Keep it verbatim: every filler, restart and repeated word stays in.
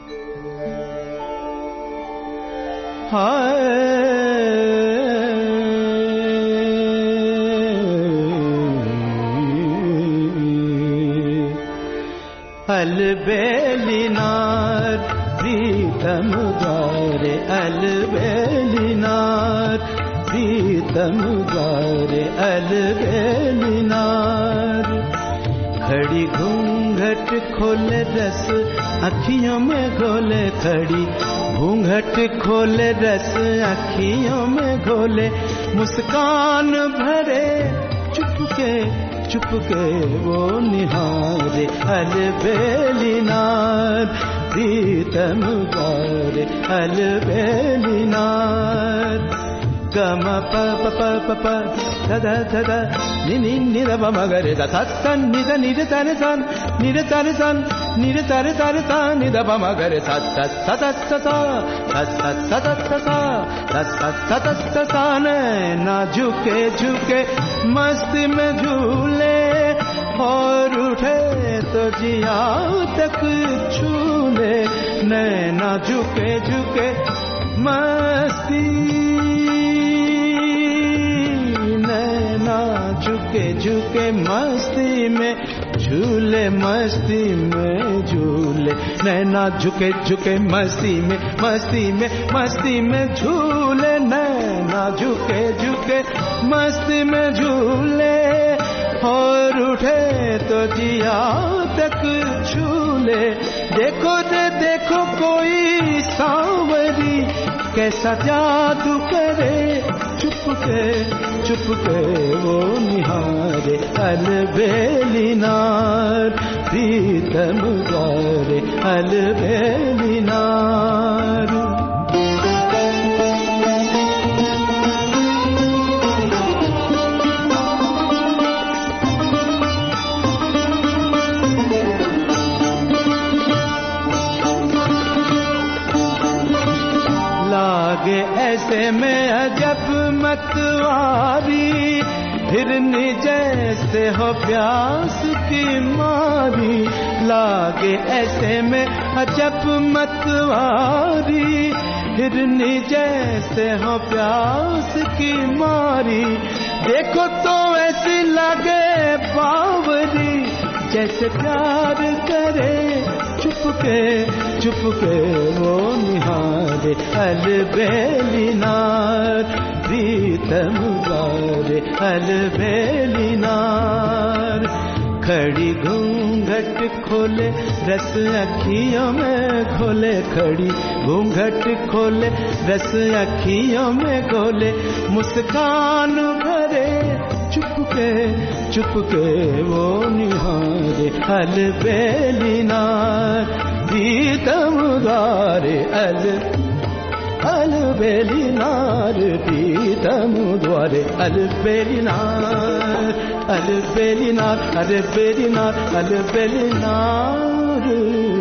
अलबेलिनार प्रीतम द्वारे, अलबेलिनार प्रीतम द्वारे, अलबेलिनार। खड़ी घूंघट खोले रस अखियों में घोले, खड़ी घूंघट खोले रस अखियों में घोले, मुस्कान भरे चुपके चुपके वो निहारे, अलबेलिनार प्रीतम द्वारे, अलबेलिनार। गम प प प प प ध ध ध ध नि नि नि ध प म ग रे ध थ थ नि ध नि ध त रे थ नि ध त रे थ नि ध त रे थ रे थ नि ध प म ग रे थ थ थ थ थ थ थ थ थ थ थ थ ना झुके झुके मस्ती में झूले, और उठे तो जिया तक छूले, नैना झुके झुके मस्ती, नैना झुके झुके मस्ती में झूले, मस्ती में झूले, नैना झुके झुके मस्ती में मस्ती में मस्ती में झूले, नैना झुके झुके मस्ती में झूले, और उठे तो जिया तक छूले। देखो रे देखो कोई सांवरी कैसा जादू करे, चुपके चुपके वो निहारे, अलबेलिनार प्रीतम द्वारे, अलबेलिनार। लागे ऐसे में अजब मतवारी, हिरनी जैसे हो प्यास की मारी, लागे ऐसे में अजब मतवारी, हिरनी जैसे हो प्यास की मारी। देखो तो ऐसी लगे बावरी, जैसे प्यार करे चुपके चुपके वो निहारे, अलबेलिनार प्रीतम द्वारे, अलबेलिनार। खड़ी घूंघट खोले रस अखियों में खोले, खड़ी घूंघट खोले रस अखियों में खोले, मुस्कान भरे चुपके चुपके वो निहारे, अलबेलिनार प्रीतम द्वारे, अल अलबेलिनार प्रीतम द्वारे, अलबेलिनार अलबेलिनार अलबेलिनार अलबेलिनार।